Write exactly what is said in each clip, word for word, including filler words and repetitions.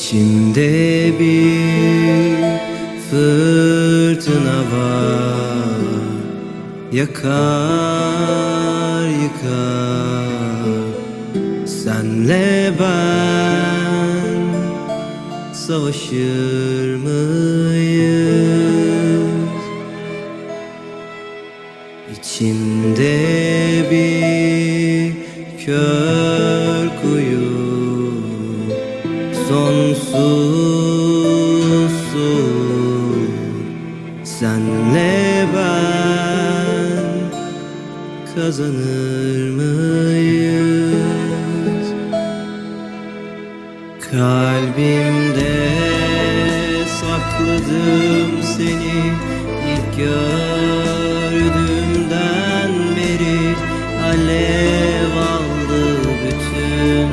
İçimde bir fırtına var, yakar yıkar. Senle ben savaşır mıyız? İçimde bir kör kuyu, sonsuz su. Senle ben kazanır mıyız? Kalbimde sakladım seni ilk gördüğümden beri. Alev aldı bütün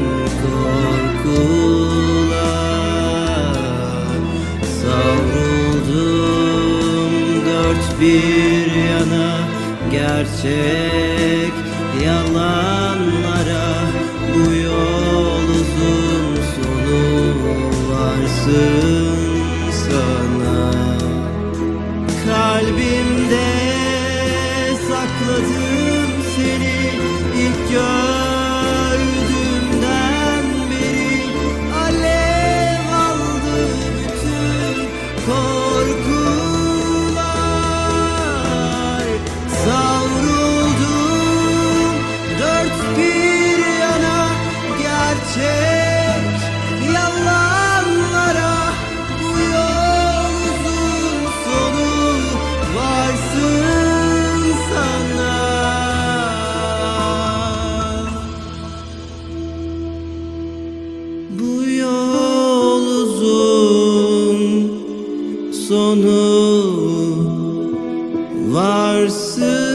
korkular. Savruldum dört bir yana, gerçek yalanlara. Bu yol uzun, sonu varsın sana. Kalbimde sakladım seni ilk gördüğümden beri. Alev aldı bütün korkular. Savruldum dört bir yana, gerçek yalanlara. Bu yol uzun, sonu varsın sana. Bu yol uzun, sonu varsın.